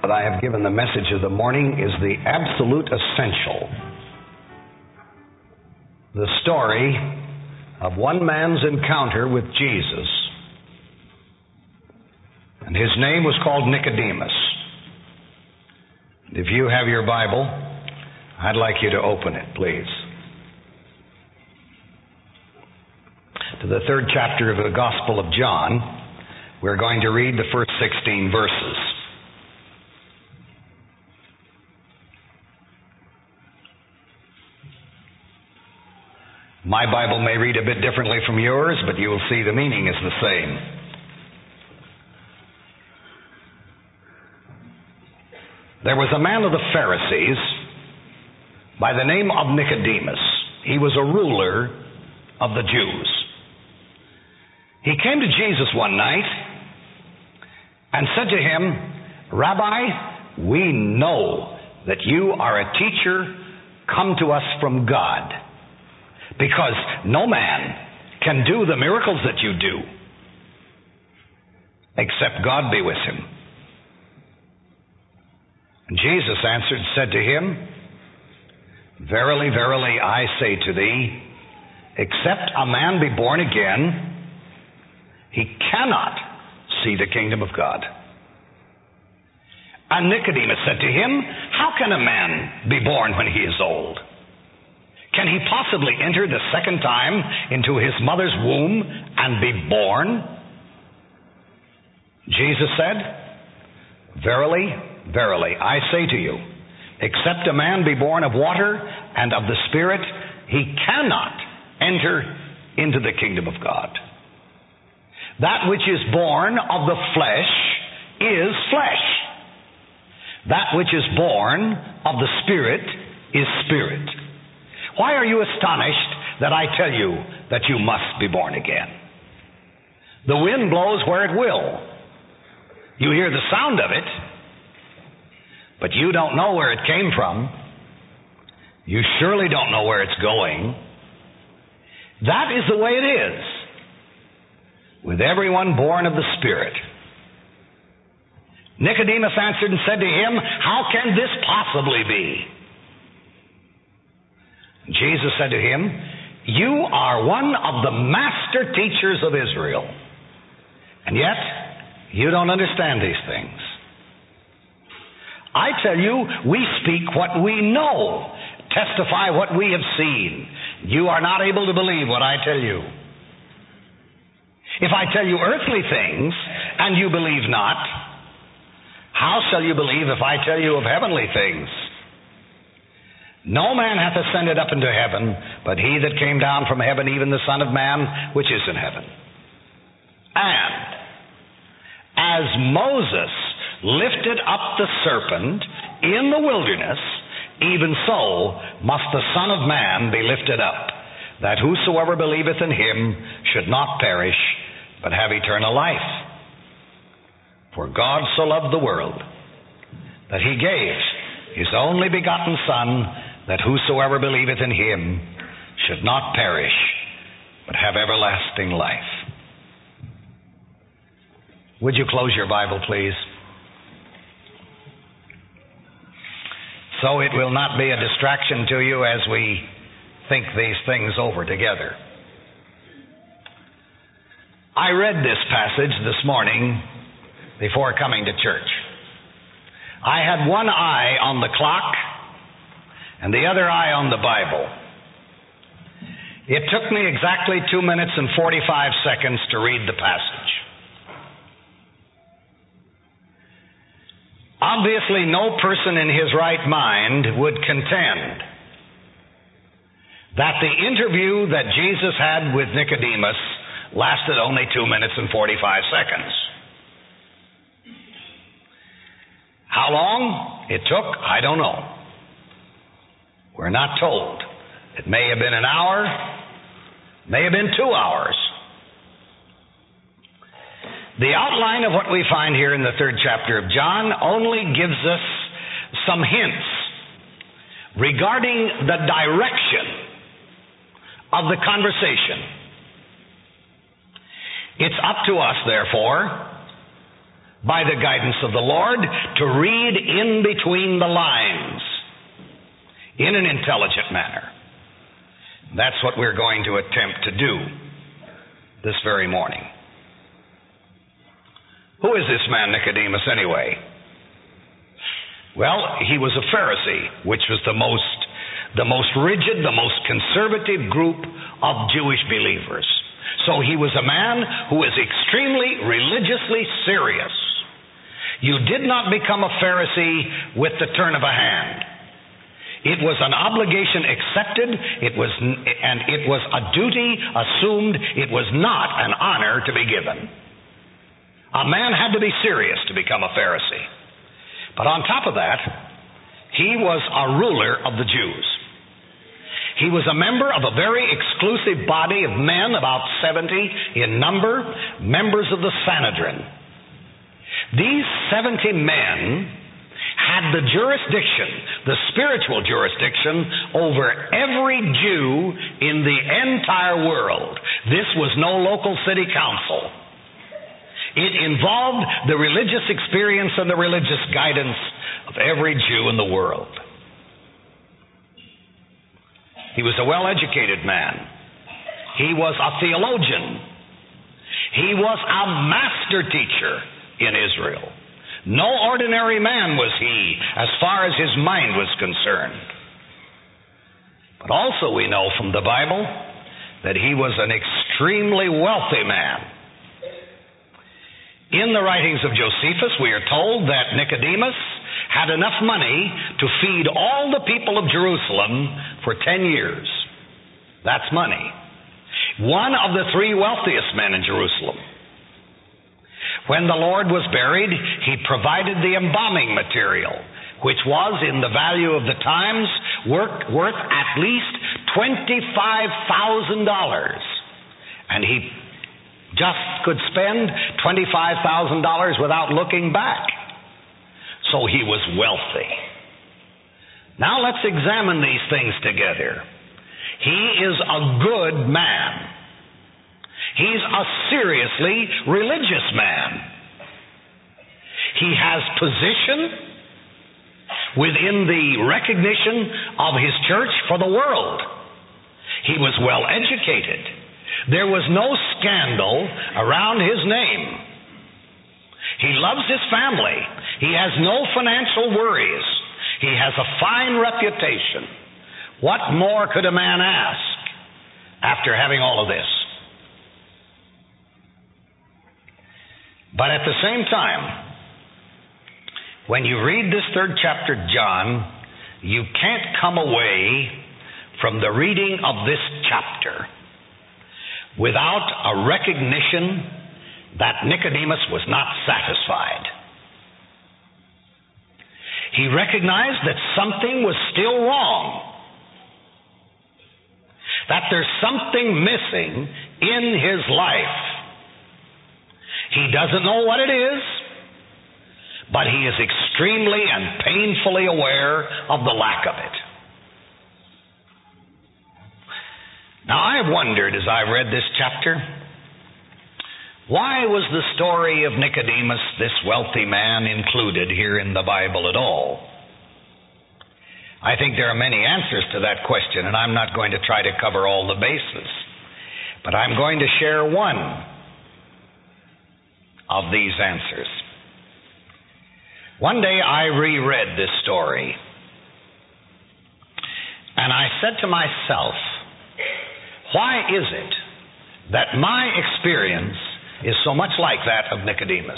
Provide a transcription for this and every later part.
that I have given the message of the morning is the absolute essential. The story of one man's encounter with Jesus. And his name was called Nicodemus. If you have your Bible, I'd like you to open it, please. To the 3rd chapter of the Gospel of John. We're going to read the first 16 verses. My Bible may read a bit differently from yours, but you will see the meaning is the same. There was a man of the Pharisees by the name of Nicodemus. He was a ruler of the Jews. He came to Jesus one night and said to him, "Rabbi, we know that you are a teacher come to us from God, because no man can do the miracles that you do except God be with him." And Jesus answered and said to him, "Verily, verily, I say to thee, except a man be born again, he cannot see the kingdom of God." And Nicodemus said to him, "How can a man be born when he is old? Can he possibly enter the second time into his mother's womb and be born?" Jesus said, "Verily, verily, I say to you, except a man be born of water and of the Spirit, he cannot enter into the kingdom of God. That which is born of the flesh is flesh. That which is born of the Spirit is spirit. Why are you astonished that I tell you that you must be born again? The wind blows where it will. You hear the sound of it, but you don't know where it came from. You surely don't know where it's going. That is the way it is with everyone born of the Spirit." Nicodemus answered and said to him, "How can this possibly be?" Jesus said to him, "You are one of the master teachers of Israel, and yet you don't understand these things. I tell you, we speak what we know, testify what we have seen. You are not able to believe what I tell you. If I tell you earthly things, and you believe not, how shall you believe if I tell you of heavenly things? No man hath ascended up into heaven, but he that came down from heaven, even the Son of Man, which is in heaven. And as Moses lifted up the serpent in the wilderness, even so must the Son of Man be lifted up, that whosoever believeth in him should not perish, but have eternal life. For God so loved the world, that he gave his only begotten Son, that whosoever believeth in him should not perish, but have everlasting life." Would you close your Bible, please? So it will not be a distraction to you as we think these things over together. I read this passage this morning before coming to church. I had one eye on the clock and the other eye on the Bible. It took me exactly 2 minutes and 45 seconds to read the passage. Obviously, no person in his right mind would contend that the interview that Jesus had with Nicodemus lasted only 2 minutes and 45 seconds. How long it took, I don't know. We're not told. It may have been an hour, may have been 2 hours. The outline of what we find here in the 3rd chapter of John only gives us some hints regarding the direction of the conversation. It's up to us, therefore, by the guidance of the Lord, to read in between the lines in an intelligent manner. That's what we're going to attempt to do this very morning. Who is this man Nicodemus anyway? Well, he was a Pharisee, which was the most rigid, the most conservative group of Jewish believers. So he was a man who was extremely religiously serious. You did not become a Pharisee with the turn of a hand. It was an obligation accepted, it was a duty assumed, it was not an honor to be given. A man had to be serious to become a Pharisee. But on top of that, he was a ruler of the Jews. He was a member of a very exclusive body of men, about 70 in number, members of the Sanhedrin. These 70 men had the jurisdiction, the spiritual jurisdiction, over every Jew in the entire world. This was no local city council. It involved the religious experience and the religious guidance of every Jew in the world. He was a well-educated man. He was a theologian. He was a master teacher in Israel. No ordinary man was he, as far as his mind was concerned. But also we know from the Bible that he was an extremely wealthy man. In the writings of Josephus, we are told that Nicodemus had enough money to feed all the people of Jerusalem for 10 years. That's money. One of the 3 wealthiest men in Jerusalem. When the Lord was buried, he provided the embalming material, which was, in the value of the times, worth at least $25,000. And he just could spend $25,000 without looking back. So he was wealthy. Now let's examine these things together. He is a good man. He's a seriously religious man. He has position within the recognition of his church for the world. He was well educated. There was no scandal around his name. He loves his family. He has no financial worries. He has a fine reputation. What more could a man ask after having all of this? But at the same time, when you read this 3rd chapter, John, you can't come away from the reading of this chapter without a recognition that Nicodemus was not satisfied. He recognized that something was still wrong, that there's something missing in his life. He doesn't know what it is, but he is extremely and painfully aware of the lack of it. Now, I wondered as I read this chapter, why was the story of Nicodemus, this wealthy man, included here in the Bible at all? I think there are many answers to that question, and I'm not going to try to cover all the bases. But I'm going to share one of these answers. One day I reread this story, and I said to myself, why is it that my experience is so much like that of Nicodemus?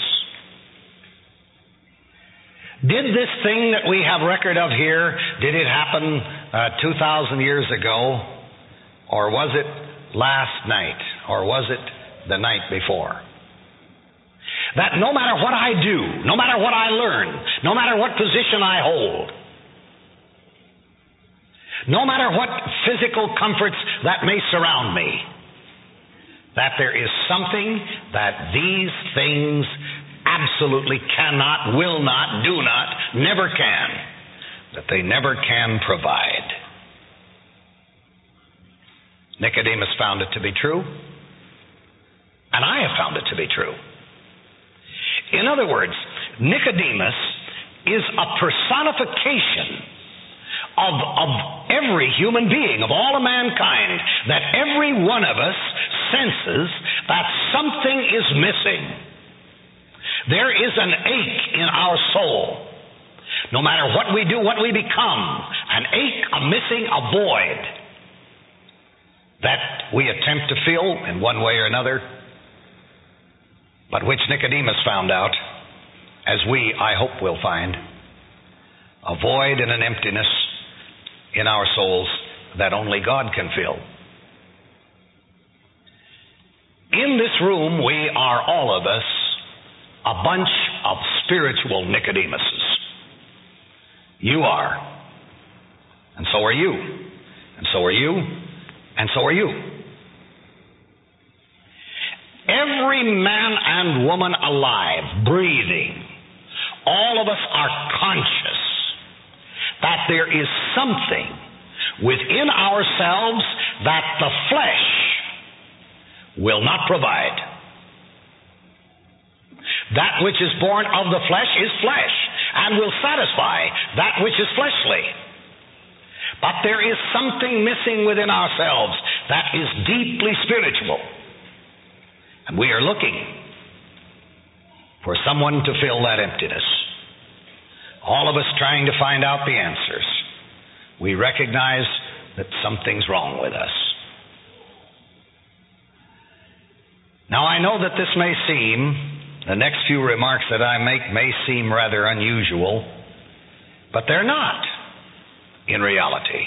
Did this thing that we have record of here, did it happen 2,000 years ago? Or was it last night? Or was it the night before? That no matter what I do, no matter what I learn, no matter what position I hold, no matter what physical comforts that may surround me, that there is something that these things absolutely cannot, will not, do not, never can, that they never can provide. Nicodemus found it to be true, and I have found it to be true. In other words, Nicodemus is a personification of every human being, of all of mankind, that every one of us senses that something is missing. There is an ache in our soul. No matter what we do, what we become, an ache, a missing, a void that we attempt to fill in one way or another, but which Nicodemus found out, as we, I hope, will find, a void and an emptiness in our souls that only God can fill. In this room, we are, all of us, a bunch of spiritual Nicodemuses. You are. And so are you. And so are you. And so are you. Every man and woman alive, breathing, all of us are conscious that there is something within ourselves that the flesh will not provide. That which is born of the flesh is flesh and will satisfy that which is fleshly. But there is something missing within ourselves that is deeply spiritual. And we are looking for someone to fill that emptiness. All of us trying to find out the answers. We recognize that something's wrong with us. Now I know that this may seem, the next few remarks that I make may seem rather unusual, but they're not in reality.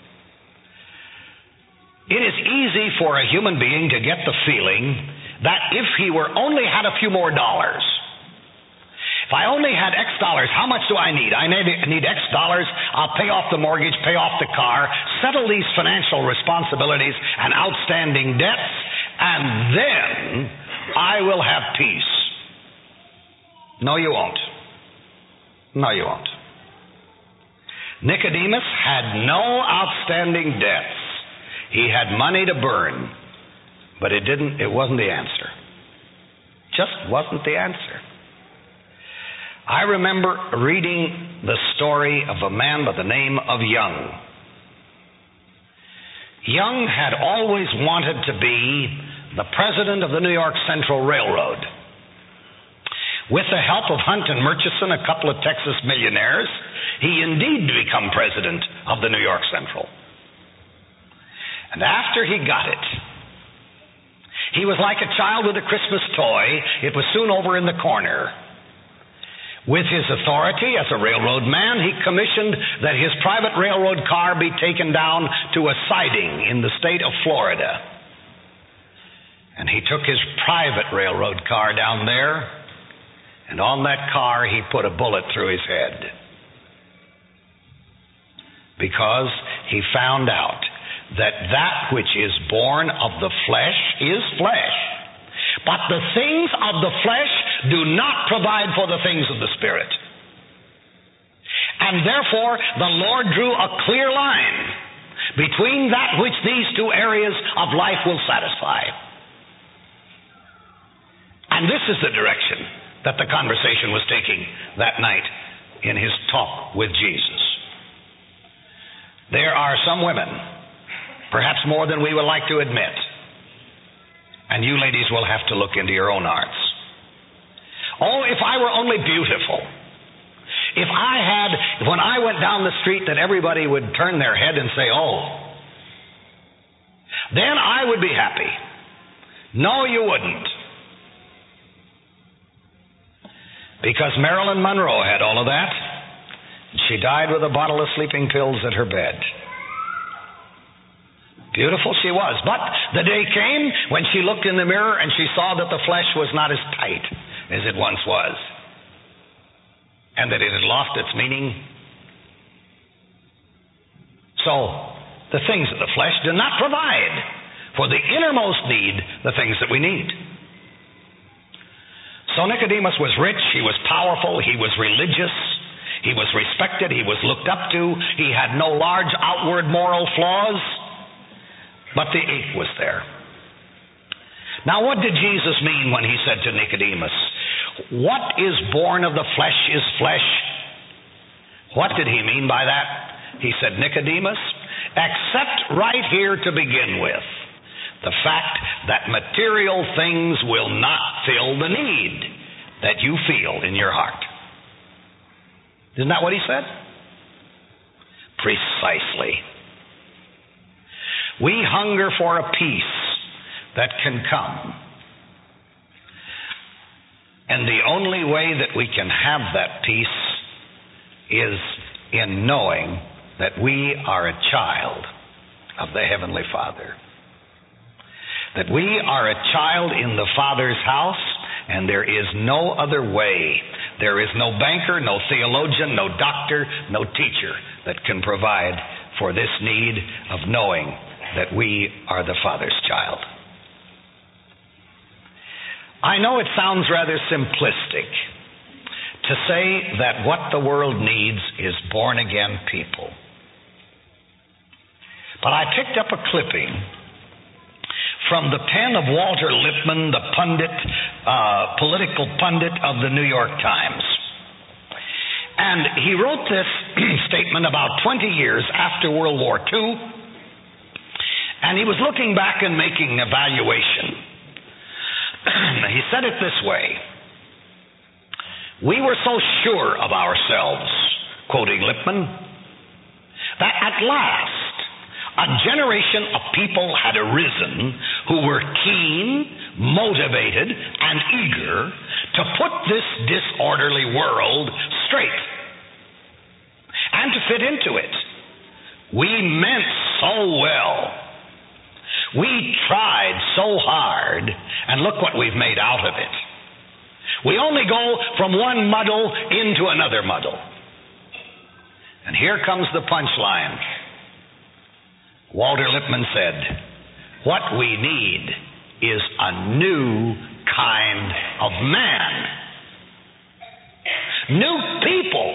It is easy for a human being to get the feeling that if he were only had a few more dollars, if I only had X dollars, how much do I need? I need X dollars. I'll pay off the mortgage, pay off the car, settle these financial responsibilities and outstanding debts, and then I will have peace. No, you won't. No, you won't. Nicodemus had no outstanding debts. He had money to burn, but it wasn't the answer. Just wasn't the answer. I remember reading the story of a man by the name of Young. Young had always wanted to be the president of the New York Central Railroad. With the help of Hunt and Murchison, a couple of Texas millionaires, he indeed became president of the New York Central. And after he got it, he was like a child with a Christmas toy. It was soon over in the corner. With his authority as a railroad man, he commissioned that his private railroad car be taken down to a siding in the state of Florida. And he took his private railroad car down there, and on that car he put a bullet through his head. Because he found out that which is born of the flesh is flesh. But the things of the flesh do not provide for the things of the Spirit. And therefore, the Lord drew a clear line between that which these two areas of life will satisfy. And this is the direction that the conversation was taking that night in his talk with Jesus. There are some women, perhaps more than we would like to admit, and you ladies will have to look into your own hearts. Oh, if I were only beautiful. If I had, when I went down the street, that everybody would turn their head and say, oh, then I would be happy. No, you wouldn't. Because Marilyn Monroe had all of that. She died with a bottle of sleeping pills at her bed. Beautiful she was. But the day came when she looked in the mirror and she saw that the flesh was not as tight as it once was, and that it had lost its meaning. So, the things of the flesh do not provide for the innermost need, the things that we need. So Nicodemus was rich, he was powerful, he was religious, he was respected, he was looked up to, he had no large outward moral flaws, but the ache was there. Now what did Jesus mean when he said to Nicodemus, What is born of the flesh is flesh. What did he mean by that? He said, Nicodemus, accept right here to begin with the fact that material things will not fill the need that you feel in your heart. Isn't that what he said? Precisely. We hunger for a peace that can come. And the only way that we can have that peace is in knowing that we are a child of the Heavenly Father. That we are a child in the Father's house, and there is no other way. There is no banker, no theologian, no doctor, no teacher that can provide for this need of knowing that we are the Father's child. I know it sounds rather simplistic to say that what the world needs is born-again people. But I picked up a clipping from the pen of Walter Lippmann, the political pundit of the New York Times. And he wrote this statement about 20 years after World War II, and he was looking back and making an evaluation. He said it this way: we were so sure of ourselves, quoting Lippmann, that at last a generation of people had arisen who were keen, motivated, and eager to put this disorderly world straight and to fit into it. We meant so well. We tried so hard, and look what we've made out of it. We only go from one muddle into another muddle. And here comes the punchline. Walter Lippmann said, what we need is a new kind of man. New people.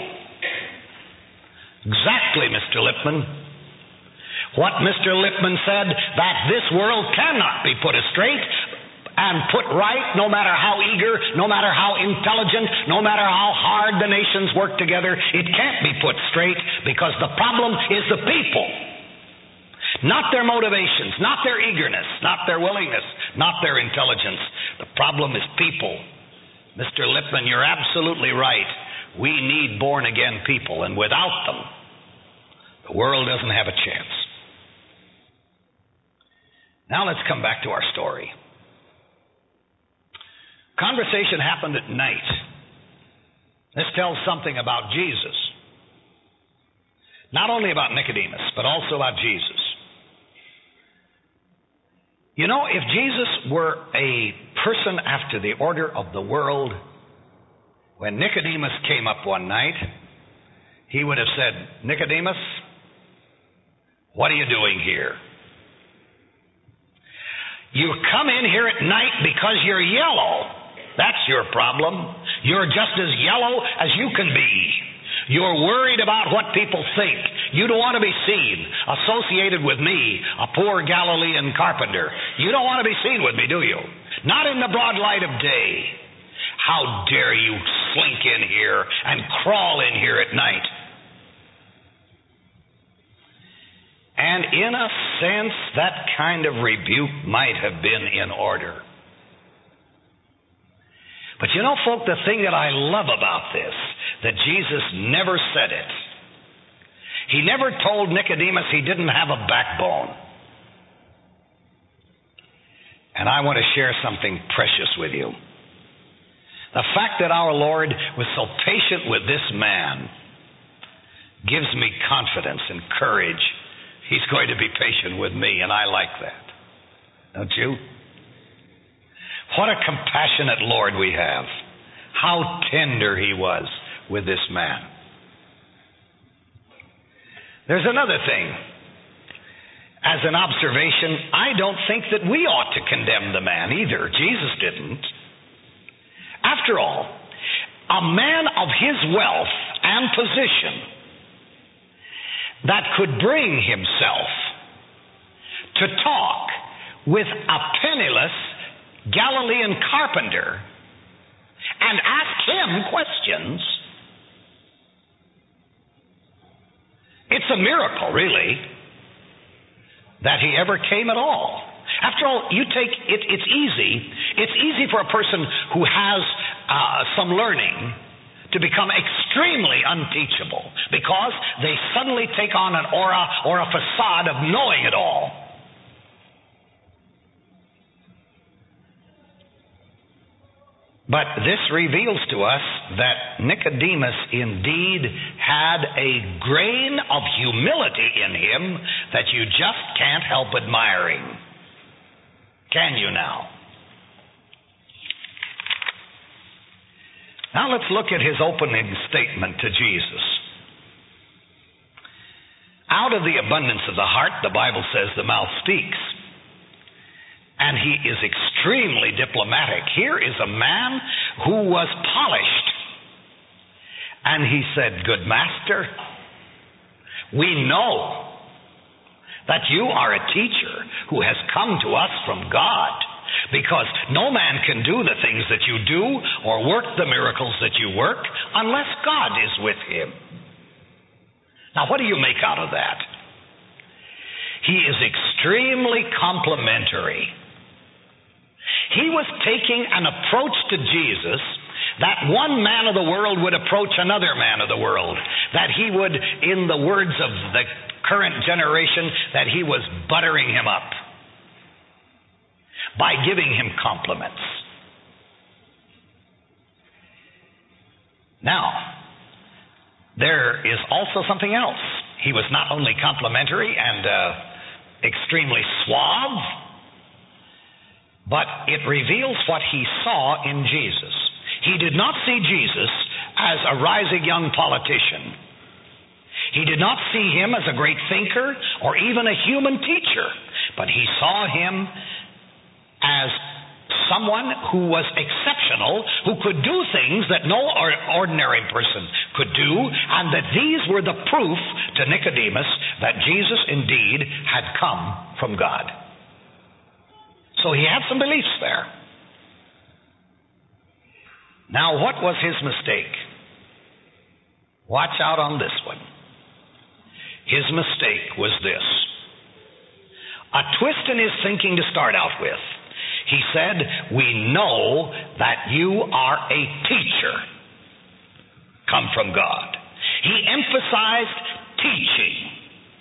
Exactly, Mr. Lippmann. What Mr. Lippmann said, that this world cannot be put straight and put right, no matter how eager, no matter how intelligent, no matter how hard the nations work together, it can't be put straight because the problem is the people. Not their motivations, not their eagerness, not their willingness, not their intelligence. The problem is people. Mr. Lippmann, you're absolutely right. We need born-again people, and without them, the world doesn't have a chance. Now let's come back to our story. Conversation happened at night. This tells something about Jesus. Not only about Nicodemus, but also about Jesus. You know, if Jesus were a person after the order of the world, when Nicodemus came up one night, he would have said, Nicodemus, what are you doing here? You come in here at night because you're yellow. That's your problem. You're just as yellow as you can be. You're worried about what people think. You don't want to be seen associated with me, a poor Galilean carpenter. You don't want to be seen with me, do you? Not in the broad light of day. How dare you slink in here and crawl in here at night? And in a sense, that kind of rebuke might have been in order. But you know, folk, the thing that I love about this, that Jesus never said it. He never told Nicodemus he didn't have a backbone. And I want to share something precious with you. The fact that our Lord was so patient with this man gives me confidence and courage. He's going to be patient with me, and I like that. Don't you? What a compassionate Lord we have. How tender he was with this man. There's another thing. As an observation, I don't think that we ought to condemn the man either. Jesus didn't. After all, a man of his wealth and position that could bring himself to talk with a penniless Galilean carpenter and ask him questions. It's a miracle, really, that he ever came at all. After all, you take it, it's easy for a person who has some learning to become extremely unteachable because they suddenly take on an aura or a facade of knowing it all. But this reveals to us that Nicodemus indeed had a grain of humility in him that you just can't help admiring. Can you now? Now let's look at his opening statement to Jesus. Out of the abundance of the heart, the Bible says, the mouth speaks. And he is extremely diplomatic. Here is a man who was polished. And he said, "Good master, we know that you are a teacher who has come to us from God, because no man can do the things that you do or work the miracles that you work unless God is with him." Now, what do you make out of that? He is extremely complimentary. He was taking an approach to Jesus that one man of the world would approach another man of the world. That he would, in the words of the current generation, that he was buttering him up by giving him compliments. Now, there is also something else. He was not only complimentary and extremely suave, but it reveals what he saw in Jesus. He did not see Jesus as a rising young politician. He did not see him as a great thinker or even a human teacher, but he saw him as someone who was exceptional, who could do things that no ordinary person could do, and that these were the proof to Nicodemus that Jesus indeed had come from God. So he had some beliefs there. Now, what was his mistake? Watch out on this one. His mistake was this. A twist in his thinking to start out with. He said, "We know that you are a teacher come from God." He emphasized teaching.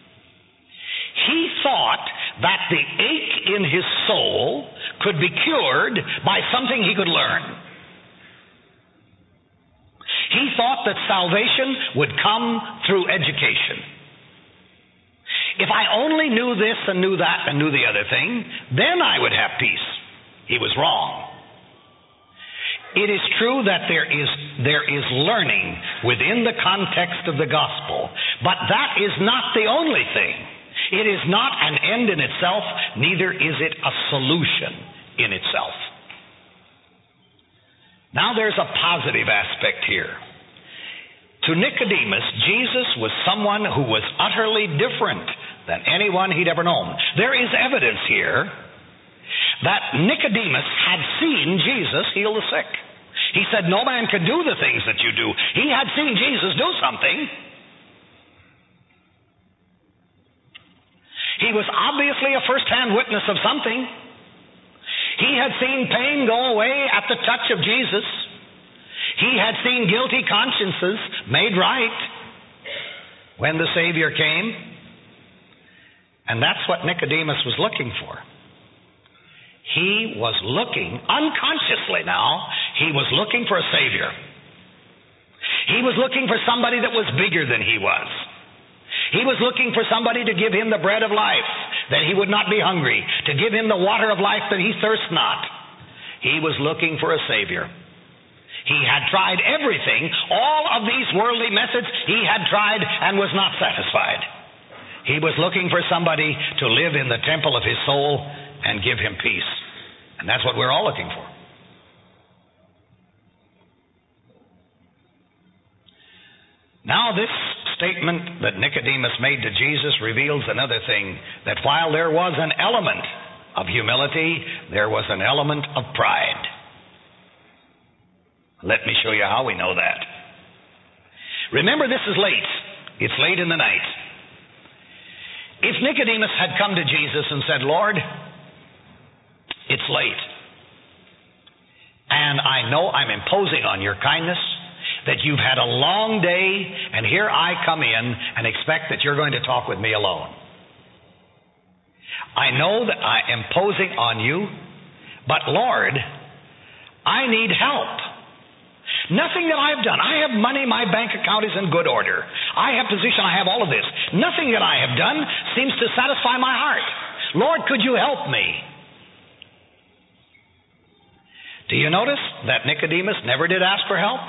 He thought that the ache in his soul could be cured by something he could learn. He thought that salvation would come through education. If I only knew this and knew that and knew the other thing, then I would have peace. He was wrong. It is true that there is learning within the context of the gospel, but that is not the only thing. It is not an end in itself, neither is it a solution in itself. Now there's a positive aspect here. To Nicodemus, Jesus was someone who was utterly different than anyone he'd ever known. There is evidence here that Nicodemus had seen Jesus heal the sick. He said, "No man can do the things that you do." He had seen Jesus do something. He was obviously a first-hand witness of something. He had seen pain go away at the touch of Jesus. He had seen guilty consciences made right when the Savior came. And that's what Nicodemus was looking for. He was looking, unconsciously now, he was looking for a Savior. He was looking for somebody that was bigger than he was. He was looking for somebody to give him the bread of life, that he would not be hungry, to give him the water of life, that he thirst not. He was looking for a Savior. He had tried everything. All of these worldly methods he had tried and was not satisfied. He was looking for somebody to live in the temple of his soul and give him peace. And that's what we're all looking for. Now this statement that Nicodemus made to Jesus reveals another thing, that while there was an element of humility, there was an element of pride. Let me show you how we know that. Remember, this is late. It's late in the night. If Nicodemus had come to Jesus and said, Lord, it's late, and I know I'm imposing on your kindness, that you've had a long day, and here I come in and expect that you're going to talk with me alone. I know that I'm imposing on you, but Lord, I need help. Nothing that I've done. I have money, my bank account is in good order. I have position, I have all of this. Nothing that I have done seems to satisfy my heart. Lord, could you help me? Do you notice that Nicodemus never did ask for help?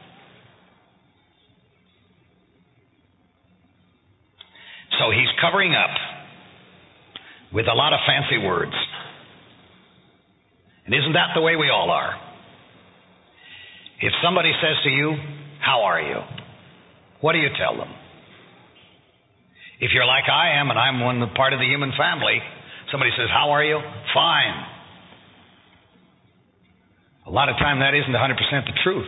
So he's covering up with a lot of fancy words. And isn't that the way we all are? If somebody says to you, how are you? What do you tell them? If you're like I am, and I'm part of the human family, somebody says, how are you? Fine. A lot of time that isn't 100% the truth.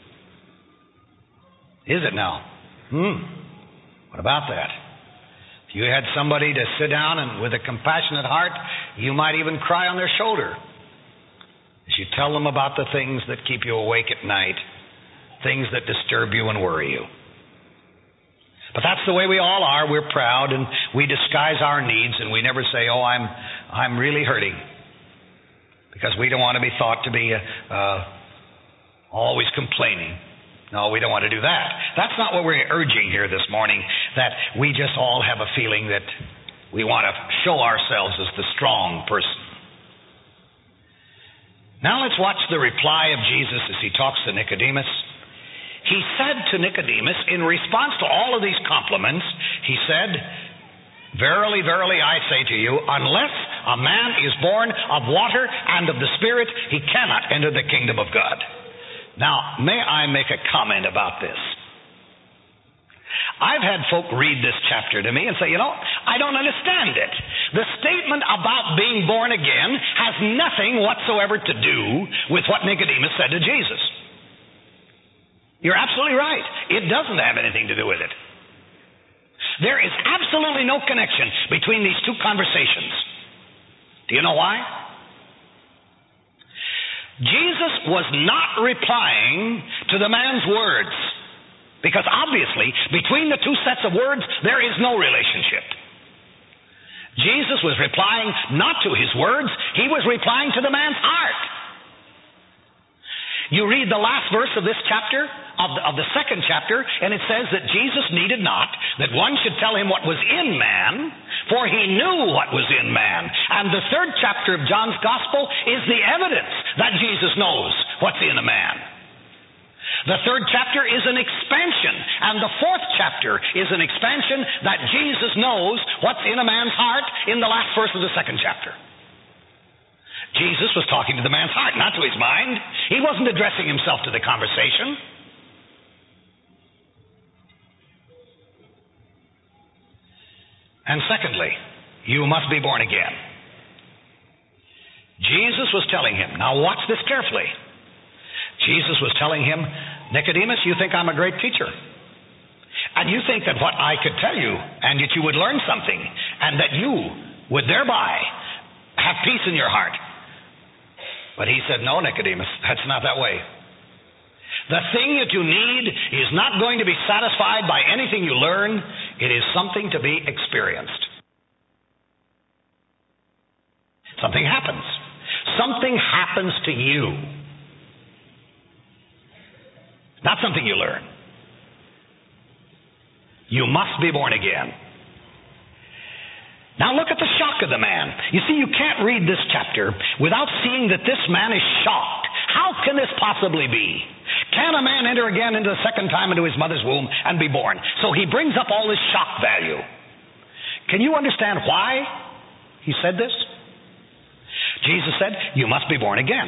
Is it now? What about that? If you had somebody to sit down and with a compassionate heart, you might even cry on their shoulder as you tell them about the things that keep you awake at night, things that disturb you and worry you. But that's the way we all are. We're proud and we disguise our needs, and we never say, oh, I'm really hurting, because we don't want to be thought to be always complaining. No, we don't want to do that. That's not what we're urging here this morning, that we just all have a feeling that we want to show ourselves as the strong person. Now let's watch the reply of Jesus as he talks to Nicodemus. He said to Nicodemus, in response to all of these compliments, he said, verily, verily, I say to you, unless a man is born of water and of the Spirit, he cannot enter the kingdom of God. Now, may I make a comment about this? I've had folk read this chapter to me and say, I don't understand it. The statement about being born again has nothing whatsoever to do with what Nicodemus said to Jesus. You're absolutely right. It doesn't have anything to do with it. There is absolutely no connection between these two conversations. Do you know why? Jesus was not replying to the man's words, because obviously between the two sets of words there is no relationship. Jesus was replying not to his words, he was replying to the man's heart. You read the last verse of this chapter, of the second chapter, and it says that Jesus needed not that one should tell him what was in man, for he knew what was in man. And the third chapter of John's Gospel is the evidence that Jesus knows what's in a man. The third chapter is an expansion, and the fourth chapter is an expansion that Jesus knows what's in a man's heart in the last verse of the second chapter. Jesus was talking to the man's heart, not to his mind. He wasn't addressing himself to the conversation. And secondly, you must be born again. Jesus was telling him, now watch this carefully. Jesus was telling him, Nicodemus, you think I'm a great teacher. And you think that what I could tell you, and that you would learn something, and that you would thereby have peace in your heart. But he said, no, Nicodemus, that's not that way. The thing that you need is not going to be satisfied by anything you learn. It is something to be experienced. Something happens. Something happens to you. Not something you learn. You must be born again. Now look at the shock of the man. You see, you can't read this chapter without seeing that this man is shocked. How can this possibly be? Can a man enter again into the second time into his mother's womb and be born? So he brings up all this shock value. Can you understand why he said this? Jesus said, you must be born again.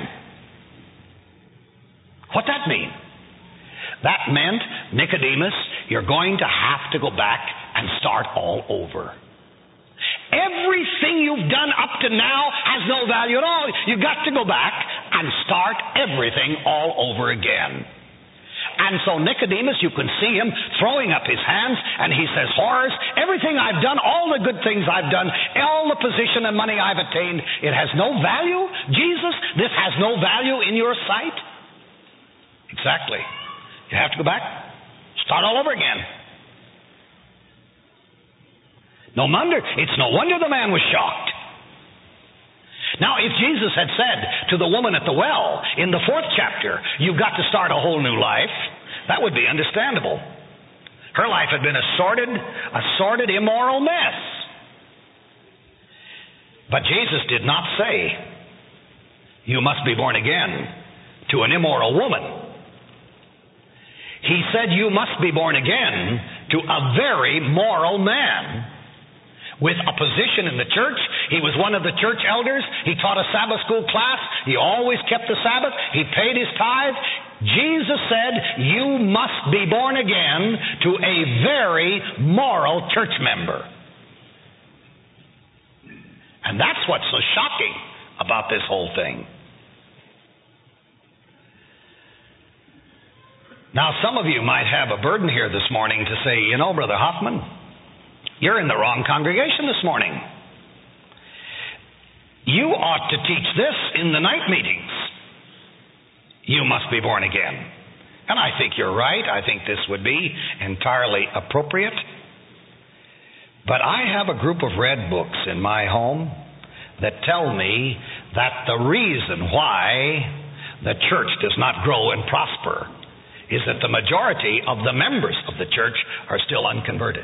What'd that mean? That meant, Nicodemus, you're going to have to go back and start all over. Everything you've done up to now has no value at all. You've got to go back and start everything all over again. And so Nicodemus, you can see him throwing up his hands, and he says, "Horrors, everything I've done, all the good things I've done, all the position and money I've attained, it has no value? Jesus, this has no value in your sight?" Exactly. You have to go back, start all over again. It's no wonder the man was shocked. Now, if Jesus had said to the woman at the well in the 4th chapter, "You've got to start a whole new life," that would be understandable. Her life had been a sordid, immoral mess. But Jesus did not say, "You must be born again," to an immoral woman. He said, "You must be born again," to a very moral man with a position in the church. He was one of the church elders. He taught a Sabbath school class. He always kept the Sabbath. He paid his tithe. Jesus said, "You must be born again," to a very moral church member. And that's what's so shocking about this whole thing. Now, some of you might have a burden here this morning to say, "You know, Brother Hoffman, you're in the wrong congregation this morning. You ought to teach this in the night meetings. You must be born again." And I think you're right. I think this would be entirely appropriate. But I have a group of red books in my home that tell me that the reason why the church does not grow and prosper is that the majority of the members of the church are still unconverted.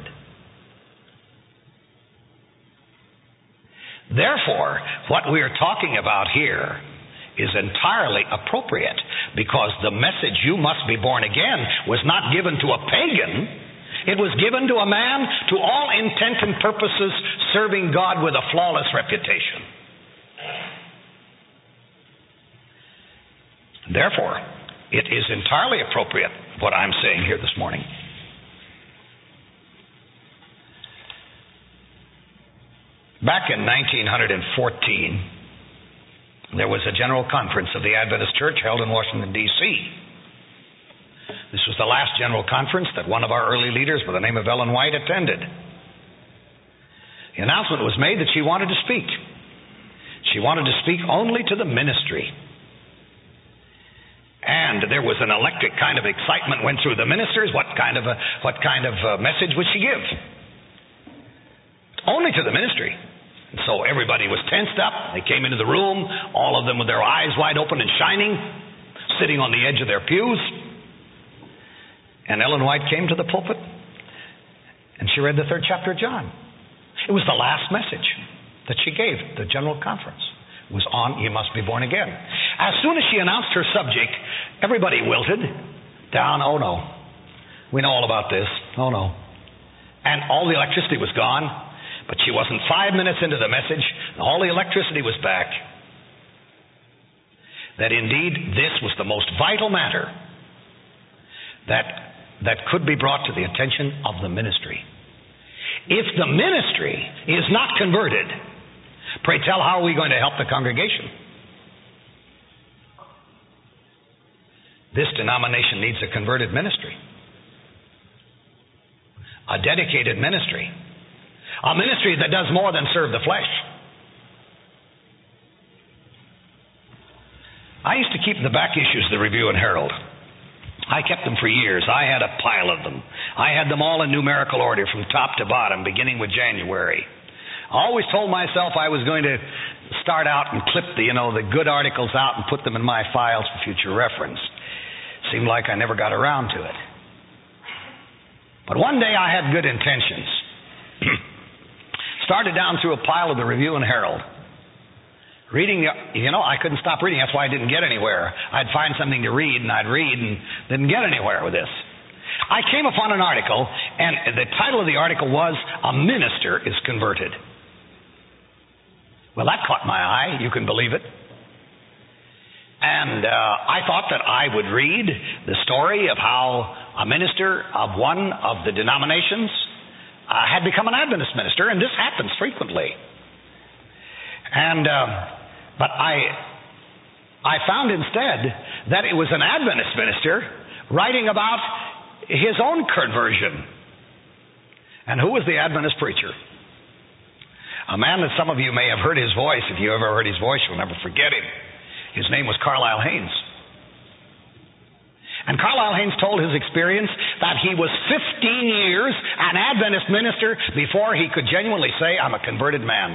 Therefore, what we are talking about here is entirely appropriate, because the message, "You must be born again," was not given to a pagan. It was given to a man, to all intent and purposes, serving God with a flawless reputation. Therefore, it is entirely appropriate what I'm saying here this morning. Back in 1914, there was a general conference of the Adventist Church held in Washington, D.C. This was the last general conference that one of our early leaders by the name of Ellen White attended. The announcement was made that she wanted to speak. She wanted to speak only to the ministry. And there was an electric kind of excitement went through the ministers. What kind of message would she give? Only to the ministry. And so everybody was tensed up. They came into the room, all of them with their eyes wide open and shining, sitting on the edge of their pews. And Ellen White came to the pulpit, and she read the 3rd chapter of John. It was the last message that she gave at the general conference. It was on, "You must be born again." As soon as she announced her subject, everybody wilted down. "Oh no, we know all about this. Oh no." And all the electricity was gone. But she wasn't 5 minutes into the message, and all the electricity was back. That indeed this was the most vital matter that could be brought to the attention of the ministry. If the ministry is not converted, pray tell, how are we going to help the congregation? This denomination needs a converted ministry, a dedicated ministry. A ministry that does more than serve the flesh. I used to keep the back issues of the Review and Herald. I kept them for years. I had a pile of them. I had them all in numerical order from top to bottom, beginning with January. I always told myself I was going to start out and clip the good articles out and put them in my files for future reference. Seemed like I never got around to it. But one day I had good intentions. Started down through a pile of the Review and Herald. Reading, I couldn't stop reading. That's why I didn't get anywhere. I'd find something to read, and I'd read and didn't get anywhere with this. I came upon an article, and the title of the article was, "A Minister is Converted." Well, that caught my eye. You can believe it. And I thought that I would read the story of how a minister of one of the denominations had become an Adventist minister, and this happens frequently. And but I I found instead that it was an Adventist minister writing about his own conversion. And who was the Adventist preacher? A man that some of you may have heard his voice. If you ever heard his voice, you'll never forget him. His name was Carlisle Haynes. And Carlisle Haynes told his experience that he was 15 years an Adventist minister before he could genuinely say, I'm a converted man.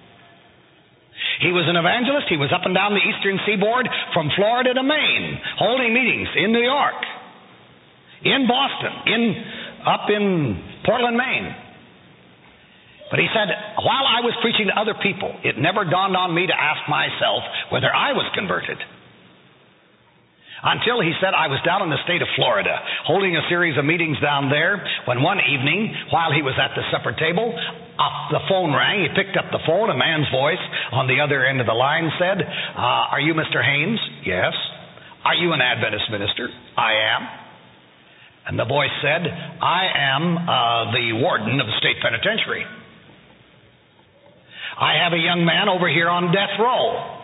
He was an evangelist. He was up and down the eastern seaboard from Florida to Maine, holding meetings in New York, in Boston, up in Portland, Maine. But he said, while I was preaching to other people, it never dawned on me to ask myself whether I was converted. Until, he said, I was down in the state of Florida, holding a series of meetings down there, when one evening, while he was at the supper table, the phone rang. He picked up the phone. A man's voice on the other end of the line said, are you Mr. Haynes? Yes. Are you an Adventist minister? I am. And the voice said, I am the warden of the state penitentiary. I have a young man over here on death row.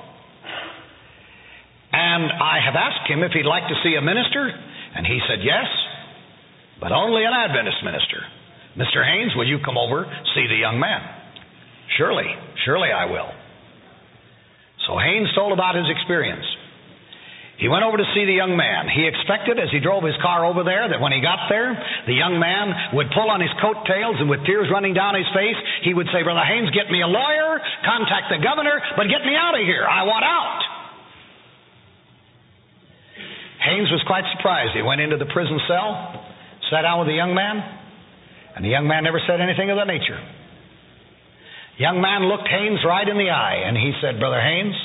And I have asked him if he'd like to see a minister, and he said yes, but only an Adventist minister. Mr. Haynes, will you come over, see the young man? Surely I will. So Haynes told about his experience. He went over to see the young man. He expected, as he drove his car over there, that when he got there, the young man would pull on his coattails, and with tears running down his face, he would say, Brother Haynes, get me a lawyer, contact the governor, but get me out of here. I want out. Haynes was quite surprised. He went into the prison cell, sat down with the young man, and the young man never said anything of that nature. The young man looked Haynes right in the eye, and he said, Brother Haynes,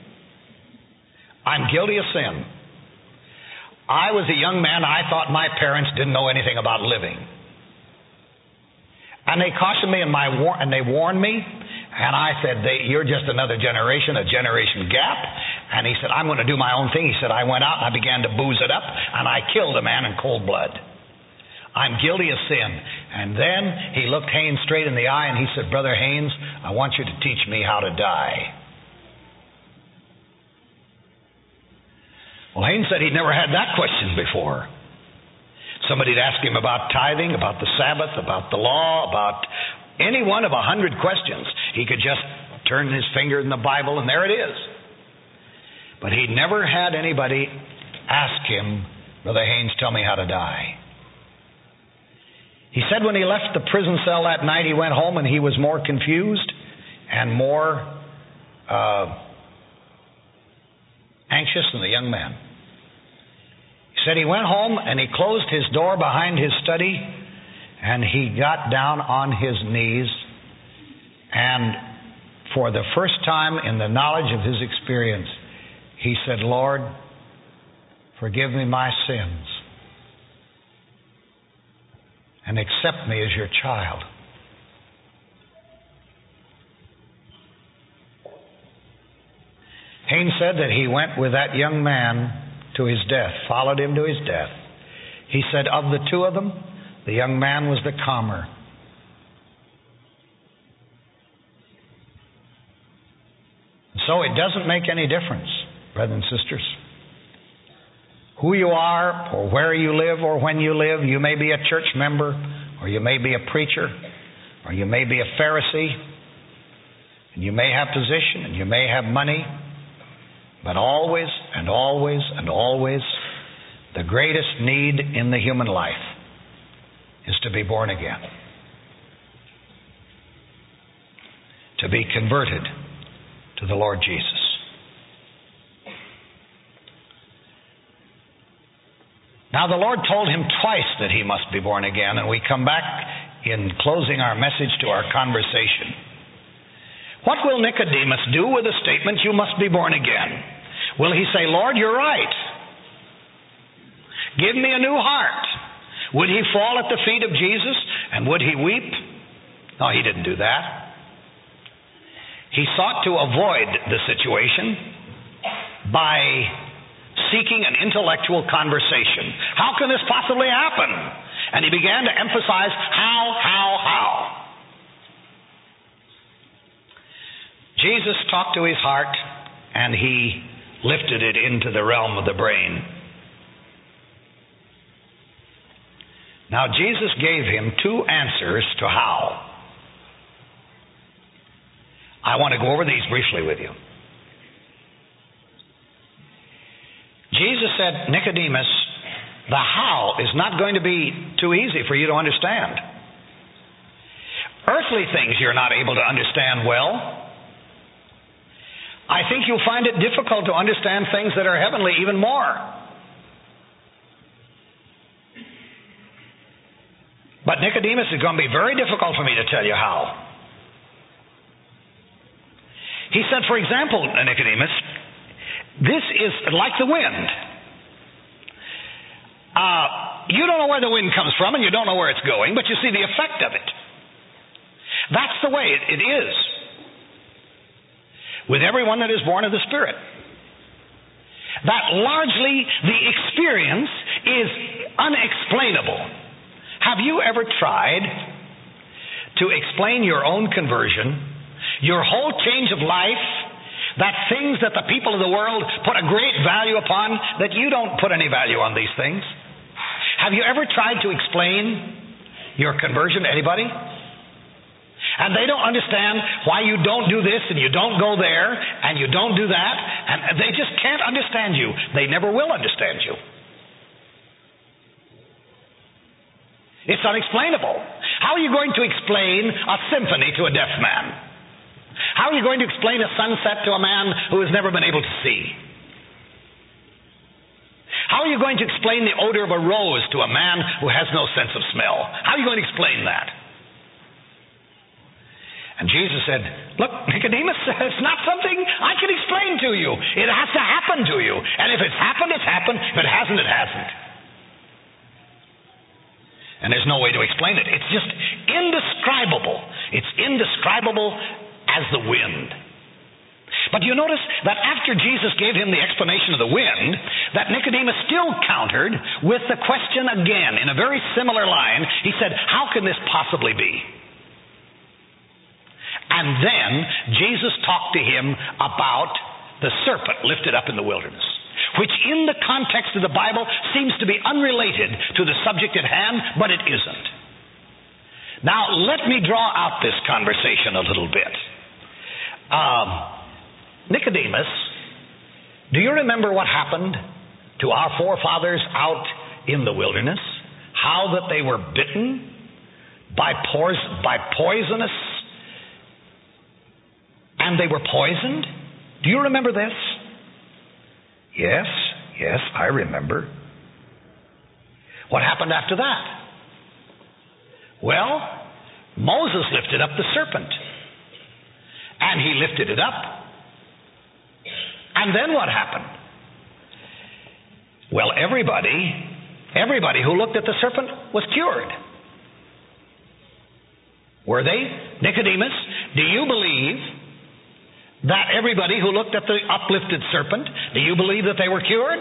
I'm guilty of sin. I was a young man. I thought my parents didn't know anything about living. And they cautioned me and they warned me, and I said, you're just another generation, a generation gap. And he said, I'm going to do my own thing. He said, I went out and I began to booze it up, and I killed a man in cold blood. I'm guilty of sin. And then he looked Haynes straight in the eye and he said, Brother Haynes, I want you to teach me how to die. Well, Haynes said he'd never had that question before. Somebody'd ask him about tithing, about the Sabbath, about the law, about any one of 100 questions. He could just turn his finger in the Bible and there it is. But he'd never had anybody ask him, Brother Haynes, tell me how to die. He said when he left the prison cell that night, he went home and he was more confused and more anxious than the young man. He said he went home and he closed his door behind his study and he got down on his knees, and for the first time in the knowledge of his experience, he said, Lord, forgive me my sins and accept me as your child. Haynes said that he went with that young man to his death, followed him to his death. He said of the two of them, the young man was the calmer. So it doesn't make any difference, brothers and sisters, who you are or where you live or when you live. You may be a church member, or you may be a preacher, or you may be a Pharisee, and you may have position and you may have money, but always and always and always the greatest need in the human life is to be born again, to be converted to the Lord Jesus. Now the Lord told him twice that he must be born again, and we come back in closing our message to our conversation. What will Nicodemus do with the statement, you must be born again? Will he say, Lord, you're right. Give me a new heart. Would he fall at the feet of Jesus and would he weep? No, he didn't do that. He sought to avoid the situation by seeking an intellectual conversation. How can this possibly happen? And he began to emphasize how. Jesus talked to his heart and he lifted it into the realm of the brain. Now, Jesus gave him two answers to how. I want to go over these briefly with you. Jesus said, Nicodemus, the how is not going to be too easy for you to understand. Earthly things you're not able to understand well. I think you'll find it difficult to understand things that are heavenly even more. But Nicodemus, is going to be very difficult for me to tell you how. He said, for example, Nicodemus, this is like the wind. You don't know where the wind comes from and you don't know where it's going, but you see the effect of it. That's the way it is with everyone that is born of the Spirit. That largely the experience is unexplainable. Have you ever tried to explain your own conversion, your whole change of life, that things that the people of the world put a great value upon, that you don't put any value on these things? Have you ever tried to explain your conversion to anybody? And they don't understand why you don't do this and you don't go there and you don't do that, and they just can't understand you. They never will understand you. It's unexplainable. How are you going to explain a symphony to a deaf man? How are you going to explain a sunset to a man who has never been able to see? How are you going to explain the odor of a rose to a man who has no sense of smell? How are you going to explain that? And Jesus said, look, Nicodemus, it's not something I can explain to you. It has to happen to you. And if it's happened, it's happened. If it hasn't, it hasn't. And there's no way to explain it. It's just indescribable. It's indescribable as the wind. But you notice that after Jesus gave him the explanation of the wind, that Nicodemus still countered with the question again in a very similar line. He said, how can this possibly be? And then Jesus talked to him about the serpent lifted up in the wilderness, which in the context of the Bible seems to be unrelated to the subject at hand, but it isn't. Now, let me draw out this conversation a little bit. Nicodemus, do you remember what happened to our forefathers out in the wilderness? How that they were bitten by poisonous, and they were poisoned? Do you remember this? Yes, I remember. What happened after that? Well, Moses lifted up the serpent. And he lifted it up. And then what happened? Well, everybody who looked at the serpent was cured. Were they? Nicodemus, do you believe that everybody who looked at the uplifted serpent, do you believe that they were cured?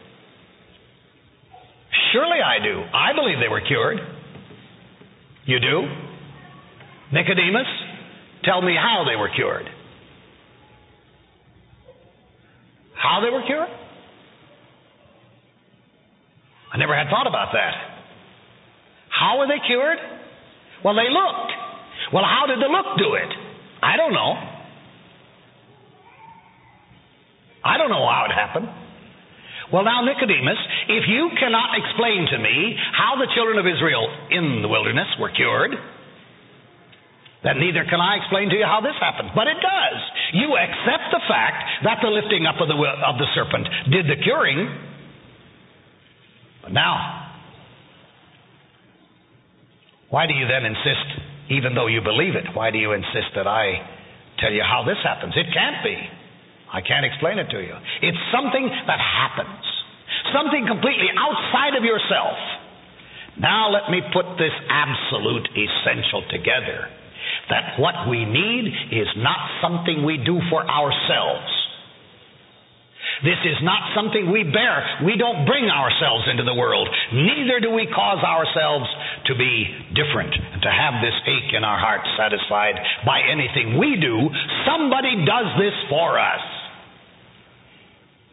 Surely I do. I believe they were cured. You do? Nicodemus, tell me how they were cured. How they were cured? I never had thought about that. How were they cured? Well, they looked. Well, how did the look do it? I don't know. I don't know how it happened. Well, now, Nicodemus, if you cannot explain to me how the children of Israel in the wilderness were cured, then neither can I explain to you how this happened. But it does. You accept the fact that the lifting up of the serpent did the curing. But now, why do you then insist, even though you believe it, why do you insist that I tell you how this happens? It can't be. I can't explain it to you. It's something that happens. Something completely outside of yourself. Now let me put this absolute essential together. That what we need is not something we do for ourselves. This is not something we bear. We don't bring ourselves into the world. Neither do we cause ourselves to be different and to have this ache in our hearts satisfied by anything we do. Somebody does this for us.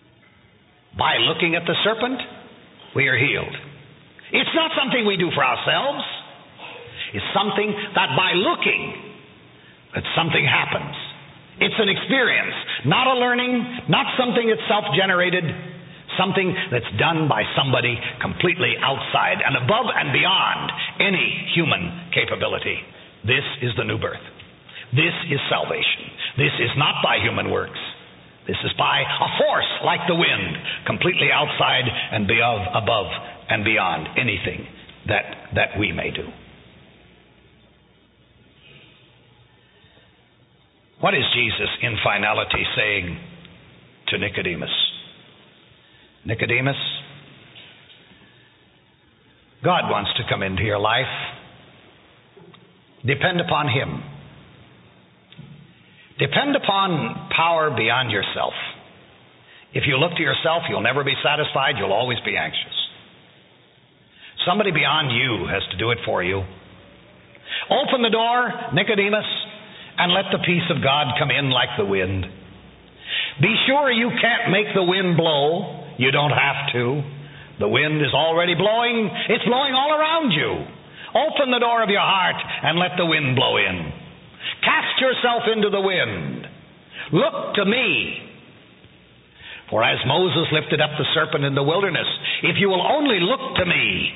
By looking at the serpent, we are healed. It's not something we do for ourselves. It's something that by looking, that something happens. It's an experience, not a learning, not something that's self-generated, something that's done by somebody completely outside and above and beyond any human capability. This is the new birth. This is salvation. This is not by human works. This is by a force like the wind, completely outside and above and beyond anything that we may do. What is Jesus in finality saying to Nicodemus? Nicodemus, God wants to come into your life. Depend upon Him. Depend upon power beyond yourself. If you look to yourself, you'll never be satisfied. You'll always be anxious. Somebody beyond you has to do it for you. Open the door, Nicodemus, and let the peace of God come in like the wind. Be sure you can't make the wind blow. You don't have to. The wind is already blowing. It's blowing all around you. Open the door of your heart and let the wind blow in. Cast yourself into the wind. Look to me. For as Moses lifted up the serpent in the wilderness, if you will only look to me,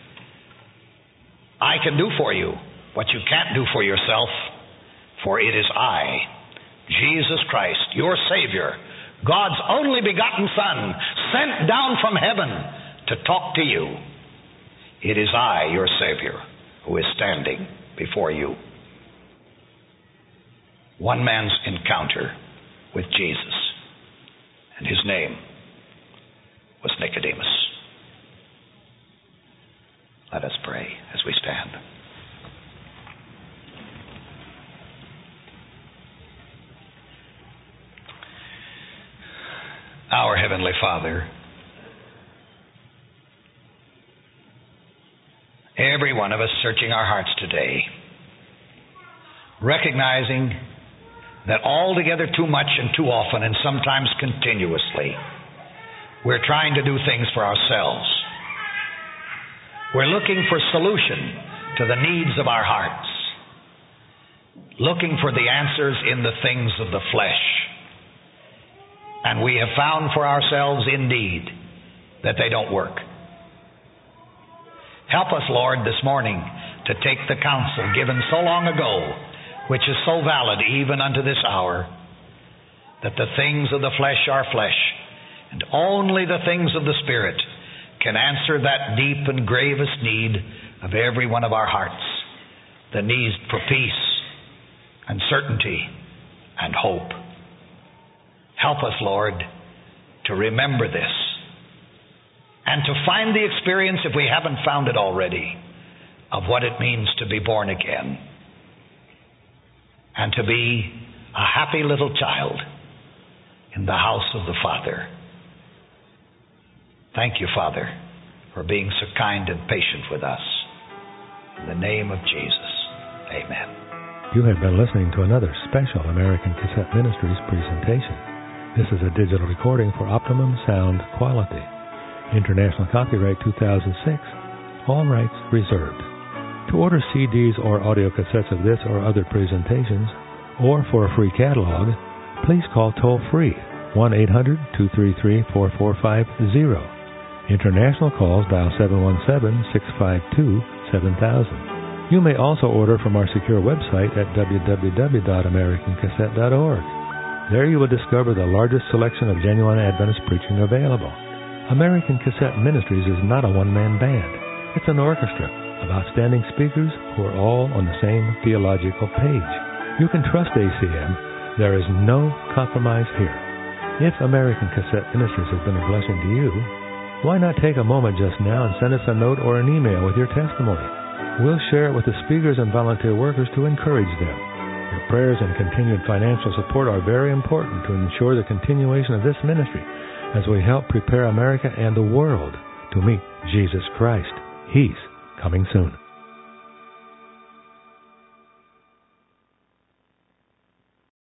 I can do for you what you can't do for yourself. For it is I, Jesus Christ, your Savior, God's only begotten Son, sent down from heaven to talk to you. It is I, your Savior, who is standing before you. One man's encounter with Jesus, and his name was Nicodemus. Let us pray as we stand. Our Heavenly Father, every one of us searching our hearts today, recognizing that altogether too much and too often and sometimes continuously, we're trying to do things for ourselves. We're looking for solution to the needs of our hearts, looking for the answers in the things of the flesh. And we have found for ourselves indeed that they don't work. Help us, Lord, this morning to take the counsel given so long ago, which is so valid even unto this hour, that the things of the flesh are flesh, and only the things of the Spirit can answer that deep and gravest need of every one of our hearts, the need for peace and certainty and hope. Help us, Lord, to remember this and to find the experience, if we haven't found it already, of what it means to be born again and to be a happy little child in the house of the Father. Thank you, Father, for being so kind and patient with us. In the name of Jesus, amen. You have been listening to another special American Cassette Ministries presentation. This is a digital recording for optimum sound quality. International copyright 2006. All rights reserved. To order CDs or audio cassettes of this or other presentations, or for a free catalog, please call toll-free 1-800-233-4450. International calls dial 717-652-7000. You may also order from our secure website at www.americancassette.org. There you will discover the largest selection of genuine Adventist preaching available. American Cassette Ministries is not a one-man band. It's an orchestra of outstanding speakers who are all on the same theological page. You can trust ACM. There is no compromise here. If American Cassette Ministries has been a blessing to you, why not take a moment just now and send us a note or an email with your testimony? We'll share it with the speakers and volunteer workers to encourage them. Your prayers and continued financial support are very important to ensure the continuation of this ministry as we help prepare America and the world to meet Jesus Christ. He's coming soon.